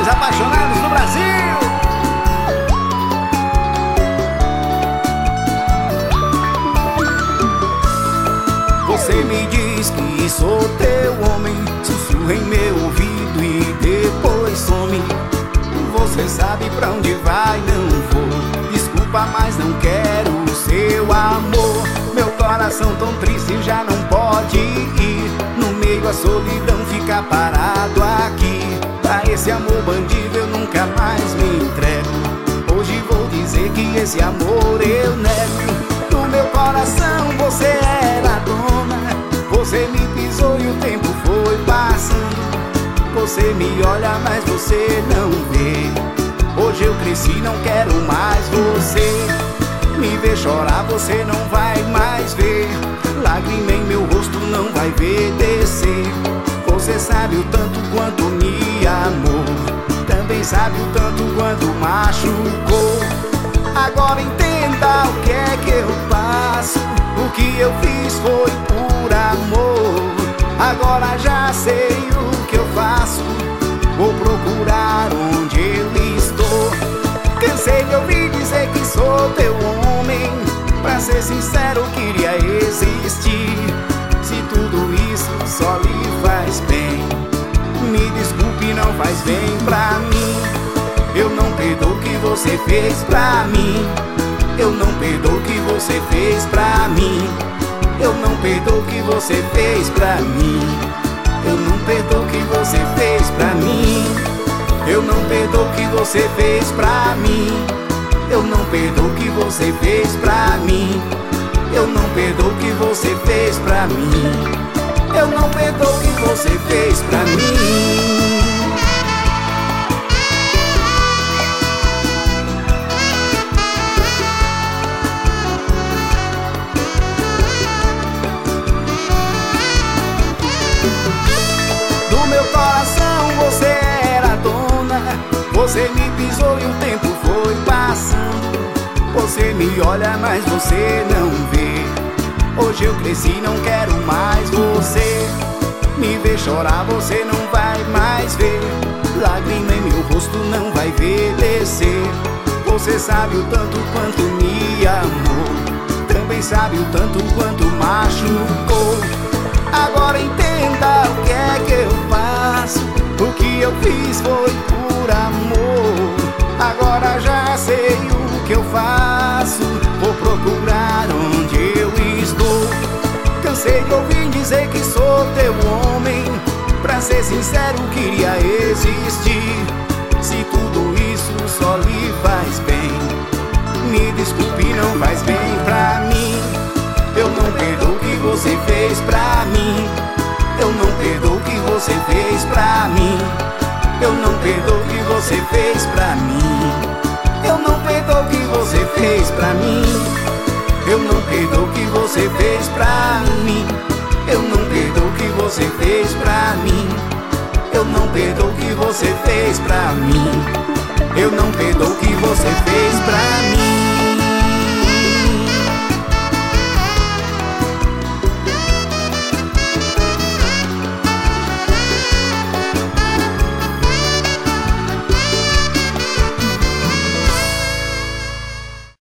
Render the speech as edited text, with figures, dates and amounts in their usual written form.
mais apaixonados do Brasil. Você me diz que sou teu homem, sussurra em meu ouvido e depois some. Você sabe pra onde vai, não vou. Desculpa, mas não quero o seu amor. Meu coração tão triste já não pode ir. No meio da solidão fica parado aqui. Pra esse amor bandido eu nunca mais me entrego. Hoje vou dizer que esse amor eu nego. No meu coração você era dona. Você me pisou e o tempo foi passando. Você me olha, mas você não vê. Hoje eu cresci, não quero mais você. Me ver chorar, você não vai mais ver. Lágrima em meu rosto, não vai ver descer. Você sabe o tanto quanto me amou. Também sabe o tanto quanto machucou. Agora entenda o que é que eu faço. O que eu fiz foi por amor. Agora já sei o que eu faço. Vou procurar onde eu estou. Cansei de ouvir dizer que sou teu homem. Pra ser sincero, queria existir. Se tudo isso só lhe faz bem, me desculpe, não faz bem pra mim. Eu não perdoo o que você fez pra mim. Eu não perdoo o que você fez pra mim. Eu não perdoo o que você fez pra mim. Eu não perdoo o que você fez pra mim. Eu não perdoo o que você fez pra mim. Eu não perdoo o que você fez pra mim. Eu não perdoo o que você fez pra mim. Eu não perdoo o que você fez pra mim. Você era dona, você me pisou e o tempo foi passando. Você me olha, mas você não vê. Hoje eu cresci, não quero mais você. Me ver chorar, você não vai mais ver. Lágrima em meu rosto, não vai ver descer. Você sabe o tanto quanto me amou. Também sabe o tanto quanto machucou. Agora entenda o que é que eu faço. O que eu fiz foi por amor. Agora já sei o que eu faço. Vou procurar onde eu estou. Cansei de ouvir dizer que sou teu homem. Pra ser sincero, queria existir. Se tudo isso só lhe faz bem, me desculpe, não faz bem pra mim. Eu não perdoo o que você fez pra mim. Eu não perdoo o que você fez pra mim. Eu não perdoo o que você fez pra mim. Eu não perdoo o que você fez pra mim. Eu não perdoo o que você fez pra mim. Eu não perdoo o que você fez pra mim. Eu não perdoo o que você fez pra mim. Eu não perdoo o que você fez pra mim.